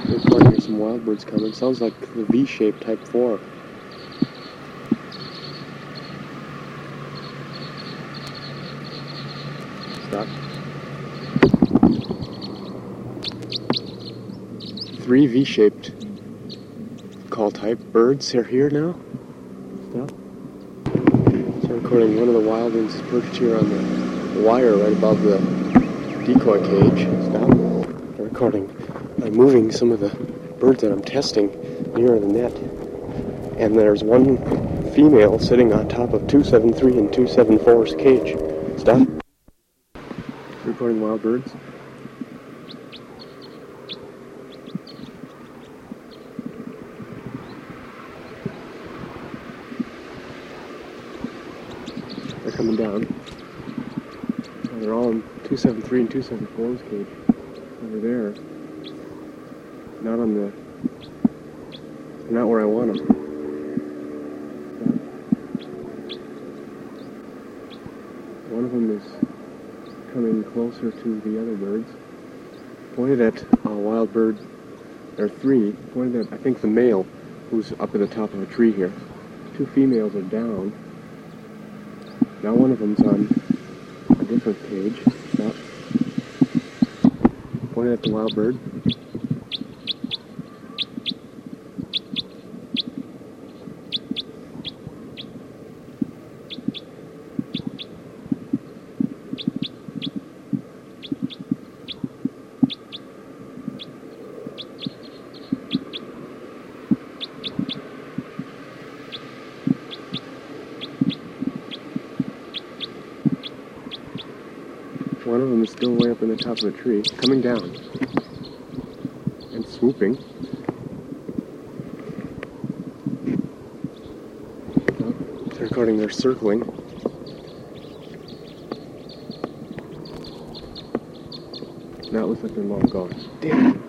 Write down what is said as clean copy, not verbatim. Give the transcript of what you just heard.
Recording of some wild birds coming. Sounds like the V-shaped type 4. Stop. 3 V-shaped call type birds are here now. Stop. So recording one of the wild ones is perched here on the wire right above the decoy cage. Stop. Recording. I'm moving some of the birds that I'm testing near the net. And there's one female sitting on top of 273 and 274's cage. Stop. Recording wild birds. They're coming down. They're all in 273 and 274's cage. Over there. Not on the... Not where I want them. One of them is coming closer to the other birds. Pointed at a wild bird. There are 3. Pointed at, I think, the male, who's up at the top of a tree here. 2 females are down. Now one of them's on a different cage. Stop. Pointed at the wild bird. One of them is still way up in the top of a tree, coming down and swooping. They're recording their circling. Now it looks like they're long gone. Damn it.